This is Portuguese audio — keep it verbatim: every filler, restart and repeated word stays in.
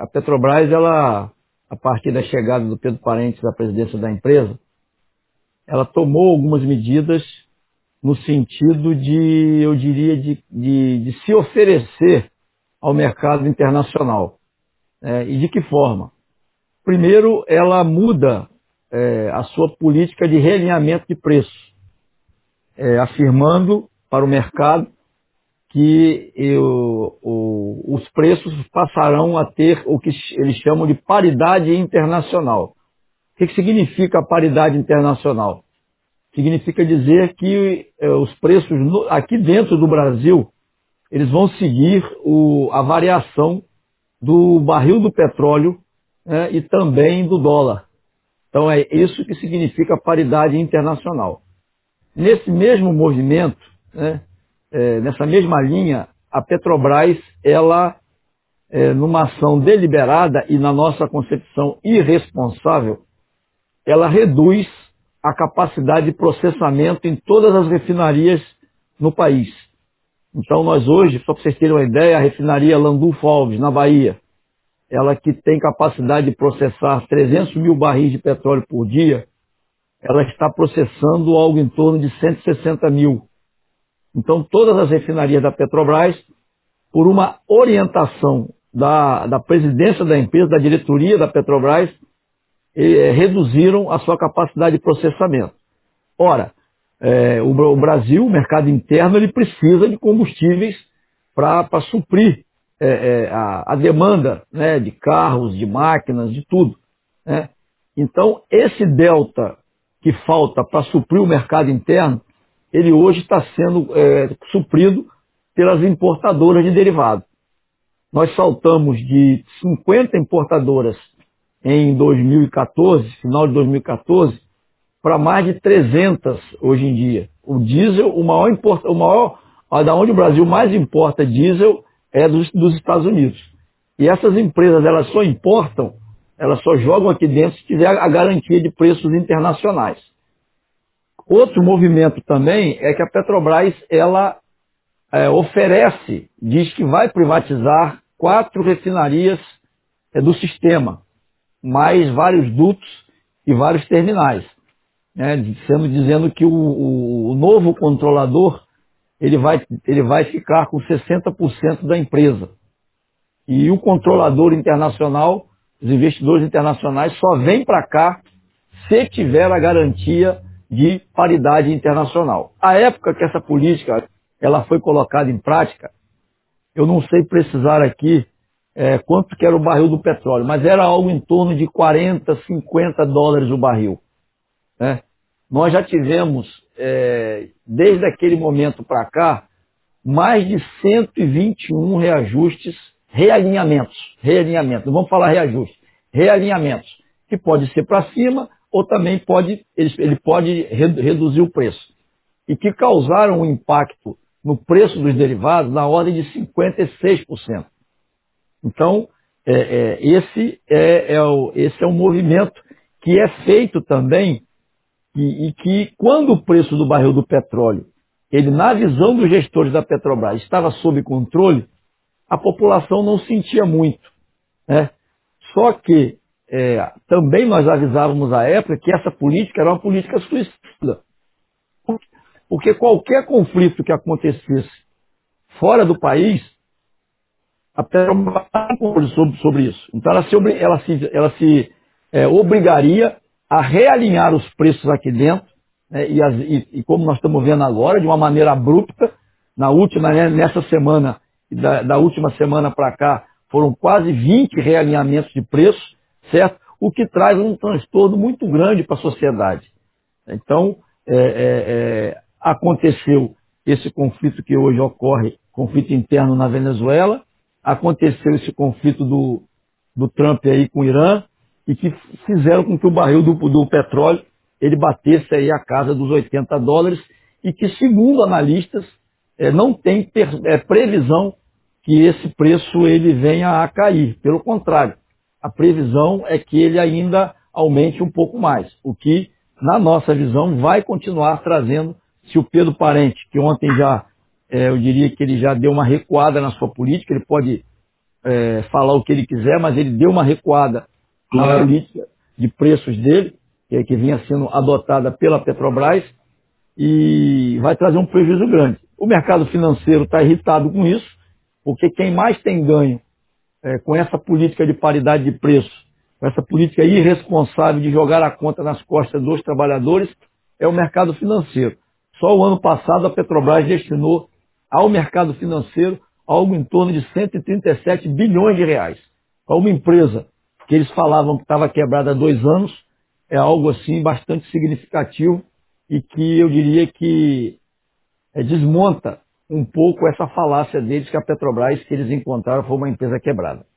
a Petrobras, ela, a partir da chegada do Pedro Parentes à presidência da empresa, ela tomou algumas medidas no sentido de, eu diria, de, de, de se oferecer ao mercado internacional. É, e de que forma? Primeiro, ela muda é, a sua política de realinhamento de preços, é, afirmando para o mercado que eu, o, os preços passarão a ter o que eles chamam de paridade internacional. O que, que significa a paridade internacional? Significa dizer que eh, os preços no, aqui dentro do Brasil, eles vão seguir o, a variação do barril do petróleo, né, e também do dólar. Então é isso que significa a paridade internacional. Nesse mesmo movimento, né, é, nessa mesma linha, a Petrobras, ela, é, numa ação deliberada e na nossa concepção irresponsável, ela reduz a capacidade de processamento em todas as refinarias no país. Então nós hoje, só para vocês terem uma ideia, a refinaria Landulfo Alves, na Bahia, ela que tem capacidade de processar trezentos mil barris de petróleo por dia, ela está processando algo em torno de cento e sessenta mil. Então todas as refinarias da Petrobras, por uma orientação da, da presidência da empresa, da diretoria da Petrobras, eh, reduziram a sua capacidade de processamento. Ora, eh, o, o Brasil, o mercado interno, ele precisa de combustíveis para suprir eh, eh, a, a demanda, né, de carros, de máquinas, de tudo, né? Então, esse delta que falta para suprir o mercado interno, ele hoje está sendo eh, suprido pelas importadoras de derivados. Nós saltamos de cinquenta importadoras em dois mil e quatorze, final de dois mil e quatorze, para mais de trezentas hoje em dia. O diesel, o maior, importa, o maior, da onde o Brasil mais importa diesel é dos, dos Estados Unidos. E essas empresas, elas só importam, elas só jogam aqui dentro se tiver a garantia de preços internacionais. Outro movimento também é que a Petrobras, ela é, oferece, diz que vai privatizar quatro refinarias é, do sistema, mais vários dutos e vários terminais, né, sendo dizendo que o, o, o novo controlador ele vai, ele vai ficar com sessenta por cento da empresa. E o controlador internacional, os investidores internacionais, só vêm para cá se tiver a garantia de paridade internacional. A época que essa política ela foi colocada em prática, eu não sei precisar aqui é, quanto que era o barril do petróleo, mas era algo em torno de quarenta, cinquenta dólares o barril, né? Nós já tivemos, é, desde aquele momento para cá, mais de cento e vinte e um reajustes, realinhamentos, realinhamentos, não vamos falar reajuste, realinhamentos, que pode ser para cima ou também pode, ele, ele pode reduzir o preço, e que causaram um impacto no preço dos derivados na ordem de cinquenta e seis por cento. Então, é, é, esse, é, é o, esse é um movimento que é feito também e, e que quando o preço do barril do petróleo, ele na visão dos gestores da Petrobras estava sob controle, a população não sentia muito, né? Só que é, também nós avisávamos à época que essa política era uma política suicida, porque qualquer conflito que acontecesse fora do país, a Petrobras não sobre, sobre isso. Então ela se, ela se, ela se é, obrigaria a realinhar os preços aqui dentro, né, e, as, e, e como nós estamos vendo agora, de uma maneira abrupta, na última, né, nessa semana, da, da última semana para cá, foram quase vinte realinhamentos de preços, certo? O que traz um transtorno muito grande para a sociedade. Então, é, é, é, aconteceu esse conflito que hoje ocorre, conflito interno na Venezuela, aconteceu esse conflito do, do Trump aí com o Irã, e que fizeram com que o barril do, do petróleo ele batesse aí a casa dos oitenta dólares, e que, segundo analistas, é, não tem per, é, previsão que esse preço ele venha a cair. Pelo contrário, a previsão é que ele ainda aumente um pouco mais, o que, na nossa visão, vai continuar trazendo, se o Pedro Parente, que ontem já, é, eu diria que ele já deu uma recuada na sua política, ele pode é, falar o que ele quiser, mas ele deu uma recuada na Claro. política de preços dele, que, é que vinha sendo adotada pela Petrobras, e vai trazer um prejuízo grande. O mercado financeiro está irritado com isso, porque quem mais tem ganho é, com essa política de paridade de preços, com essa política irresponsável de jogar a conta nas costas dos trabalhadores, é o mercado financeiro. Só o ano passado a Petrobras destinou ao mercado financeiro algo em torno de cento e trinta e sete bilhões de reais. Para uma empresa que eles falavam que estava quebrada há dois anos, é algo assim bastante significativo e que eu diria que é, desmonta um pouco essa falácia deles que a Petrobras que eles encontraram foi uma empresa quebrada.